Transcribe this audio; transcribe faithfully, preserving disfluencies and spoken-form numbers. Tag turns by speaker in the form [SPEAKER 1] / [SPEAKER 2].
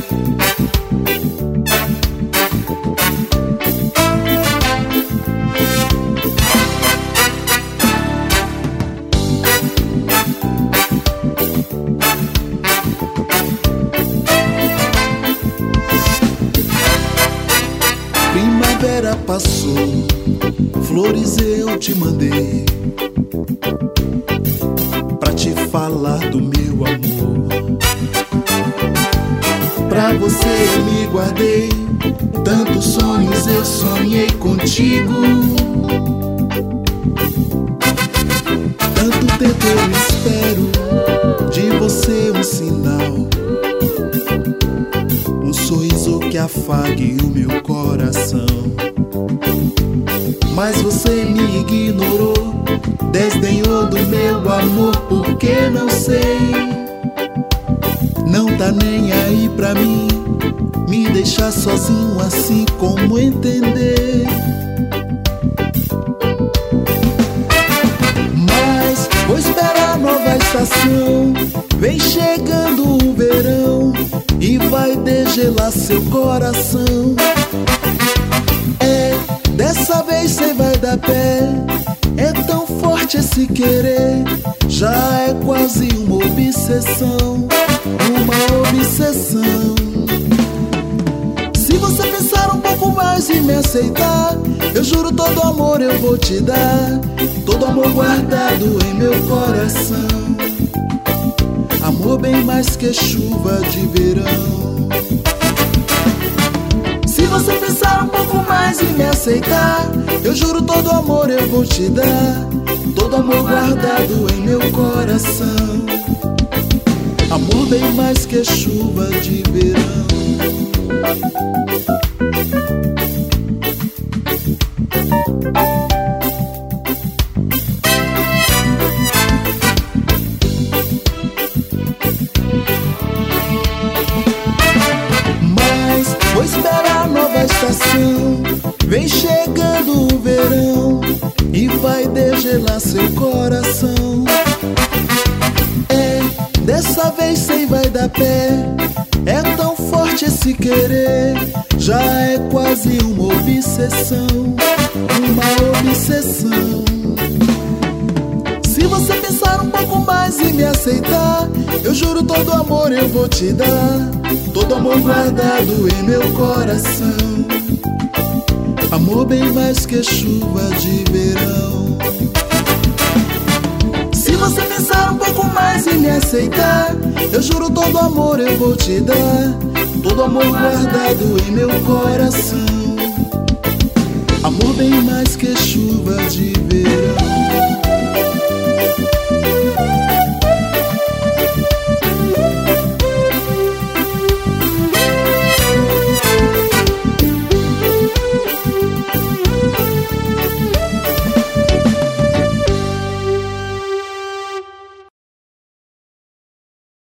[SPEAKER 1] Primavera passou, flores eu te mandei pra te falar do meu amor. Pra você eu me guardei, tantos sonhos eu sonhei contigo. Tanto tempo eu espero de você um sinal, um sorriso que afague o meu coração. Mas você me ignorou, desdenhou do meu amor, porque não sei. Não tá nem aí pra mim, me deixar sozinho assim, como entender? Mas vou esperar a nova estação, vem chegando o verão e vai degelar seu coração. É, dessa vez cê vai dar pé, é tão forte esse querer, já é quase uma obsessão, uma obsessão. Se você pensar um pouco mais e me aceitar, eu juro todo amor eu vou te dar, todo amor guardado em meu coração. Amor bem mais que chuva de verão. Se você pensar um pouco mais e me aceitar, eu juro todo amor eu vou te dar, todo amor guardado em meu coração. Amor bem mais que chuva de verão. Mas vou esperar a nova estação, vem chegando o verão e vai degelar seu coração. É, dessa vez cê vai dar pé, é tão forte esse querer, já é quase uma obsessão, uma obsessão. Se você pensar um pouco mais e me aceitar, eu juro todo amor eu vou te dar, todo amor guardado em meu coração. Amor bem mais que chuva de verão. Se você pensar um pouco mais e me aceitar, eu juro todo amor eu vou te dar, todo amor guardado em meu coração. Amor bem mais que chuva de verão.